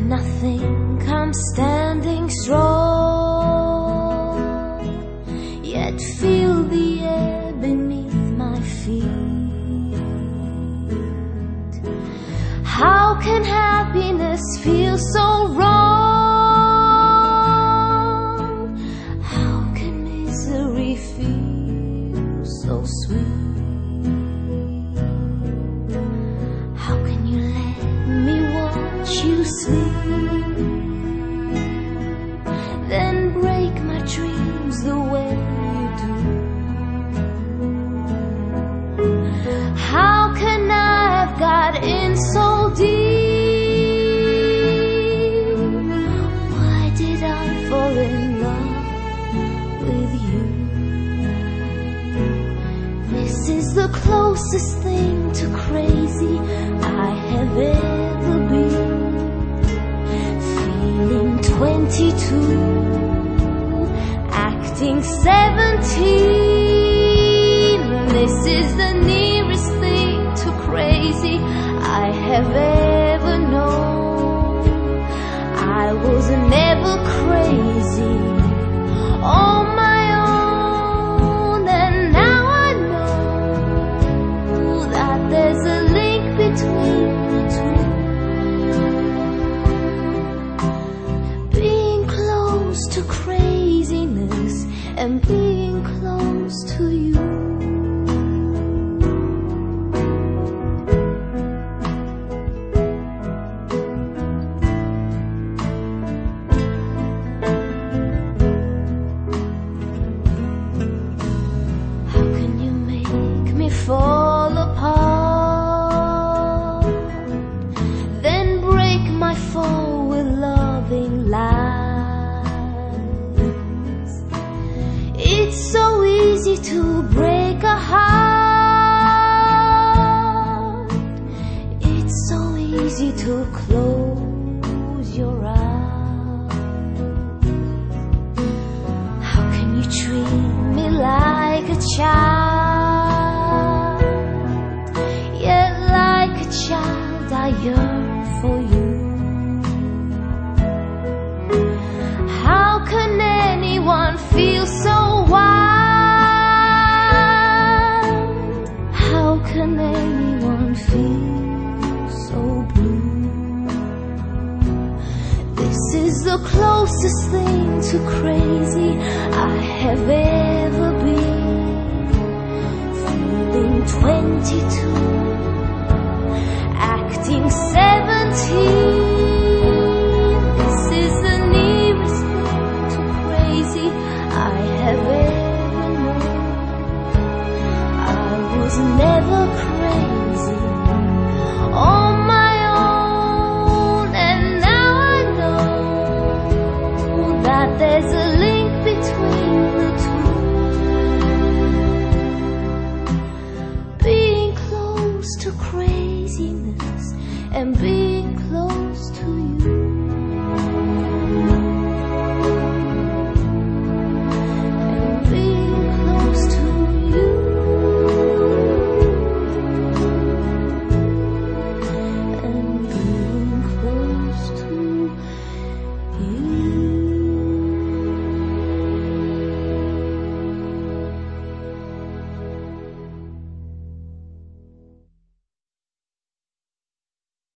And I think I'm standing strong, yet feel the air beneath my feet. How can happiness feel so wrong? How can misery feel so sweet? How can you let me watch you sleep, then break my dreams the way you do? How can I have got in so deep? Why did I fall in love with you? This is the closest thing to crazy I have ever been. Feeling 22, acting 17. This is the nearest thing to crazy I have ever known. I was never crazy on my own, and now I know that there's a link between the two. Being close to craziness and being close to you. Fall apart, then break my fall with loving lies. It's so easy to break a heart. It's so easy to close your eyes. How can you treat me like a child? Child, I yearn for you. How can anyone feel so wild? How can anyone feel so blue? This is the closest thing to crazy I have ever been. Feeling 22, acting 17.